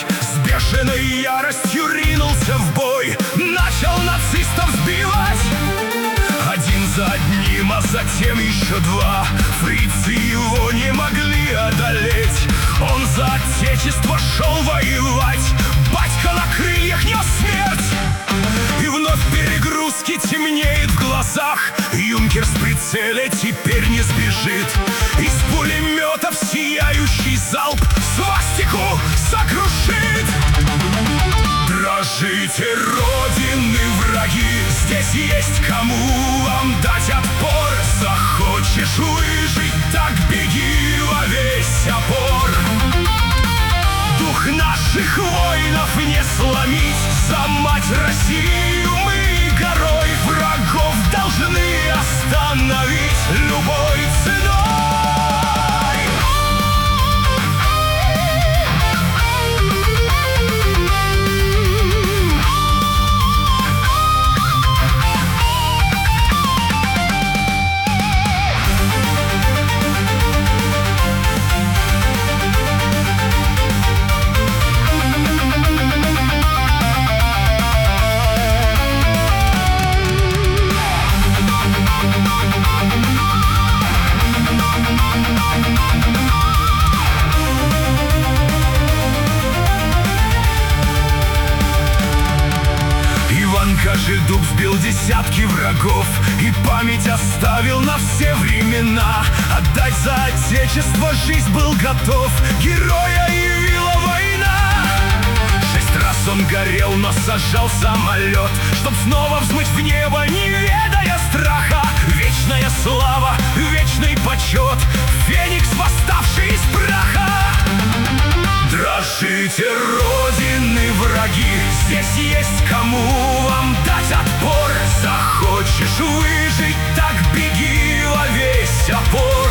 С бешеной яростью ринулся в бой, начал нацистов сбивать. Один за одним, а затем еще два. Фрицы его не могли одолеть. Он за отечество шел воевать. Батька на крыльях нес смерть. И вновь перегрузки темнеет в глазах. Юнкерс в прицеле теперь не сбежит. Из пулеметов сияющий залп свастику сокрушит. Дрожите, Родины враги, здесь есть кому вам дать отпор. Захочешь выжить, так беги во весь опор. Дух наших воинов не сломить. За мать Россию мы горой врагов должны остановить любой ценой. Кожедуб сбил десятки врагов и память оставил на все времена. Отдать за отечество жизнь был готов, героя явила война. 6 раз он горел, но сажал самолет, чтоб снова взмыть в небо, не ведая страха. Вечная слава, вечный почет, феникс, восставший из праха. Дрожите, Родины враги, здесь есть кому вам дать отпор. Захочешь выжить, так беги во весь опор.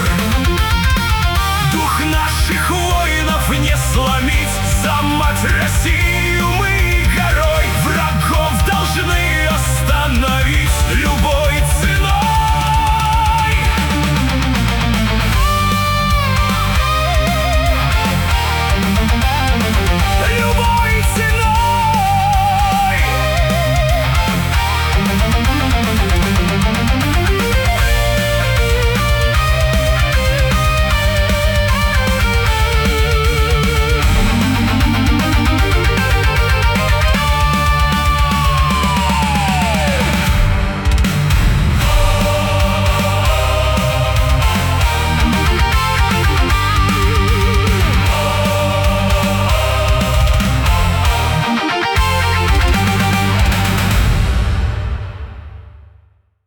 Дух наших воинов не сломить. За мать России